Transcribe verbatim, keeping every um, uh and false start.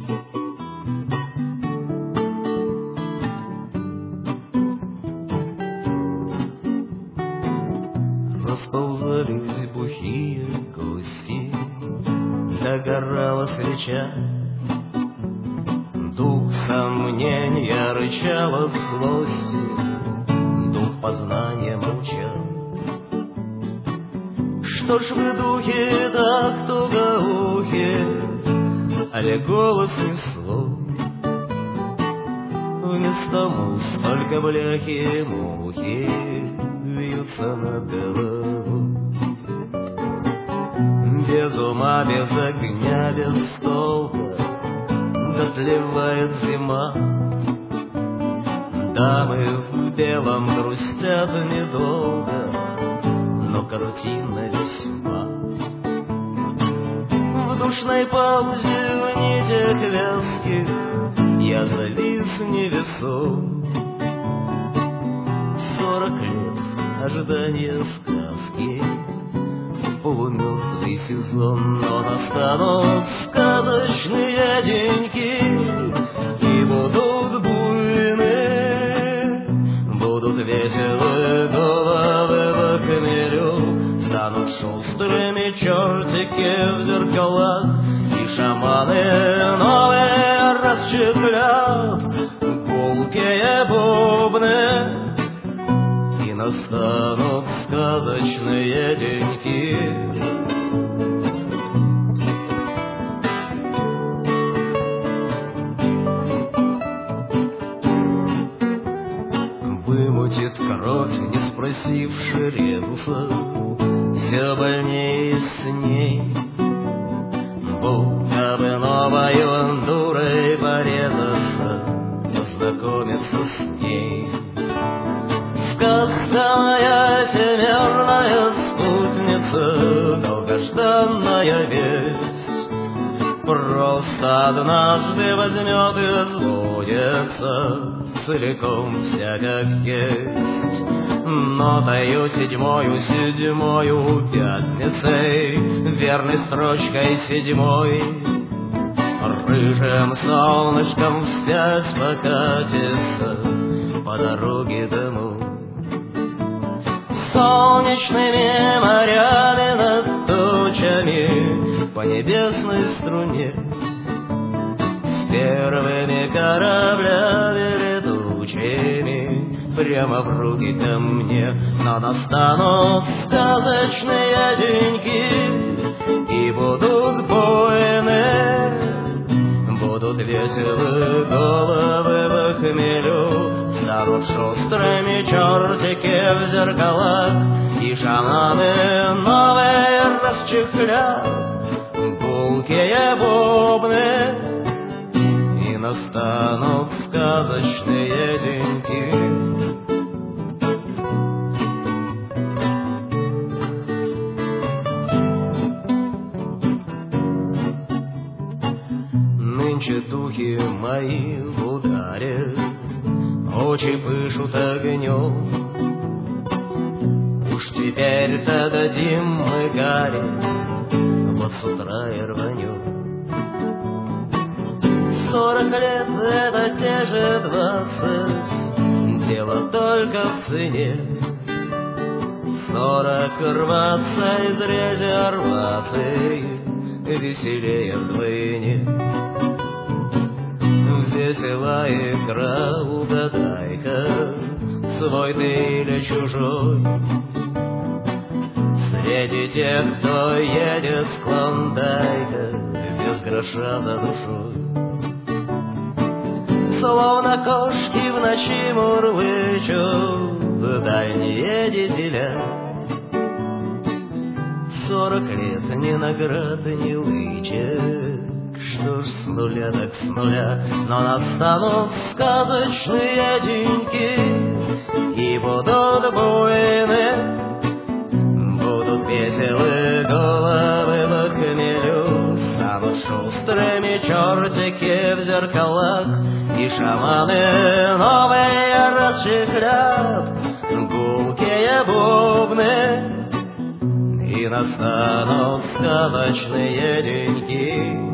Расползались бухие гости, догорала свеча, дух сомнения рычал от злости, дух познания молчал. Что ж вы, духи, так тугоухи, али голос несло? Вместо муз только бляхи мухи вьются над головой. Без ума, без огня, без толка дотлевает зима. Дамы в белом грустят недолго, но картина весьма. В душной паузе, в нитях вязких я завис невесом. Сорок лет ожидания сказки, полумертвый сезон, но настанут сказочные деньки, и будут буйны, будут веселы головы в хмелю, станут шустрыми чертики в зеркалах, и шаманы новые расчехлят гулкие бубны, и настанут сказочные деньки. Вымутит кровь, не спросивши резуса, все больнее с ней. Будто бы новою дурой порезаться, познакомиться с ней. Сказка моя, всемирная спутница, долгожданная весть, просто однажды возьмет и сбудется целиком вся как есть. Нотою седьмою, седьмою пятницей, верной строчкой седьмой, рыжим солнышком вспять покатится по дороге домой. Солнечными морями над тучами по небесной струне, с первыми кораблями летучими прямо в руки ко мне. Но настанут сказочные деньки, и будут буйны, будут веселы головы в хмелю, станут шустрыми чертики в зеркалах, и шаманы новые расчехлят гулкие бубны, и настанут сказочные деньки. Нынче духи мои в ударе, очи пышут огнем. Уж теперь-то дадим мы гари, вот с утра и рванем. Сорок лет — это те же двадцать, дело только в цене. Сорок рваться из резервации веселее вдвойне. Весела игра, угадай-ка, свой ты или чужой. Среди тех, кто едет с Клондайка, без гроша за душой. Словно кошки в ночи мурлычут дальние дизеля. Сорок лет ни наград, ни лычек, что ж с нуля так с нуля. Но настанут сказочные деньки, и будут буйны, будут веселы головы в хмелю, станут шустрыми чертики в зеркалах, и шаманы новые расчехлят гулкие бубны, и настанут сказочные деньки.